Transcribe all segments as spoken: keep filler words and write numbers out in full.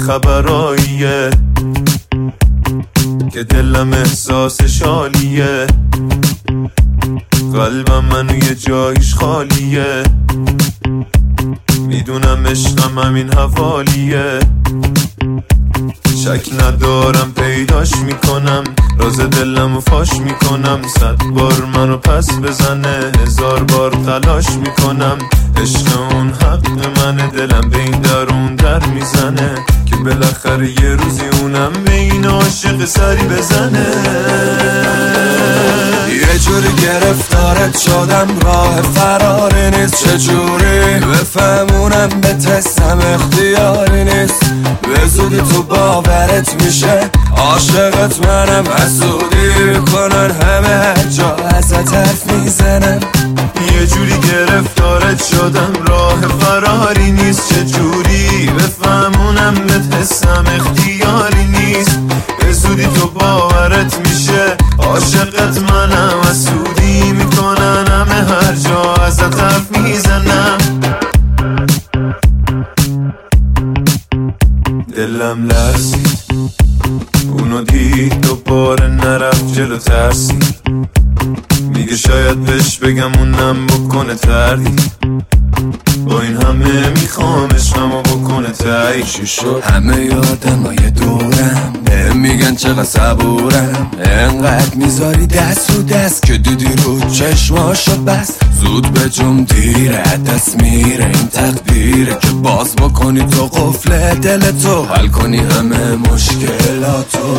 خبراییه که دلم احساس شالیه، قلبم منو یه جایش خالیه، میدونم عشقم همین حوالیه، شک ندارم پیداش میکنم، راز دلمو فاش میکنم، صد بار منو پس بزنه هزار بار تلاش میکنم، عشق اون حق منه، دلم به این در اون در میزنه که بالاخره یه روزی اونم به این عاشق سری بزنه. یه جوری گرفتارت شدم راه فراری نیست، چجوری بفهمونم به تستم اختیاری نیست، به زودی تو باورت میشه عاشقت منم، حسودی کنن همه هر جا ازت حرف میزنن. یه جوری گرفتارت شدم راه فراری نیست، چجوری بفهمونم به تستم اختیاری نیست، به زودی تو باورت میشه عاشقت منم، حسودی میکنن همه هر جا ازت حرف میزنم. دلم لرزید اونو دید دوباره نرفت جلو ترسید، میگه شاید بهش بگم اونم بکنه تردید، با این همه میخوام عشقمو بکنه تایی. چی شد؟ همه آدمای دورم میگن چقدر صبورم، انقدر میذاری دست رو دست که دیدی رو چشماشو بس، زود به جم دیره دست میره این تقدیره که باز بکنی تو قفل دل تو، حل کنی همه مشکلاتو.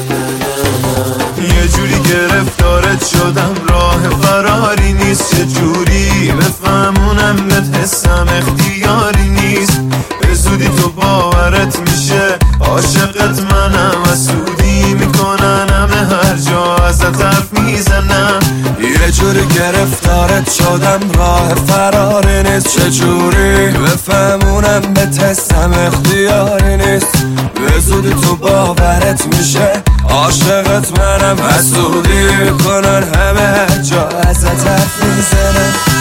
یه جوری گرفتارت شدم راه فراری نیست، یه جوری بفهمونم به حسم اختیاری نیست، به زودی تو باورت میشه عاشقت منم، حسودی میکنن همه هر جا ازت حرف میزنم. یه جوری گرفتارت شدم راه فراری نیست، چجوری بفهمونم به تستم اختیاری نیست، به زودی تو باورت میشه عاشقت منم، حسودی کنن همه هر جا ازت حرف میزنم.